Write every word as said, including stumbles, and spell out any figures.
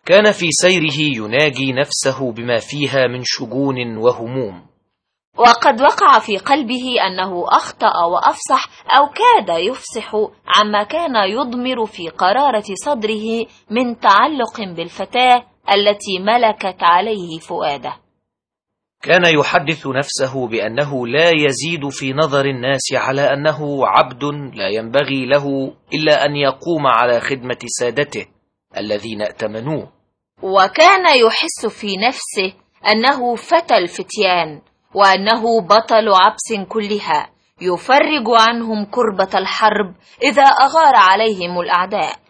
كان في سيره يناجي نفسه بما فيها من شجون وهموم، وقد وقع في قلبه أنه أخطأ وأفصح أو كاد يفصح عما كان يضمر في قرارة صدره من تعلق بالفتاة التي ملكت عليه فؤاده. كان يحدث نفسه بأنه لا يزيد في نظر الناس على أنه عبد لا ينبغي له إلا أن يقوم على خدمة سادته الذين ائتمنوه. وكان يحس في نفسه أنه فتى الفتيان، وأنه بطل عبس كلها، يفرج عنهم كربة الحرب إذا أغار عليهم الأعداء.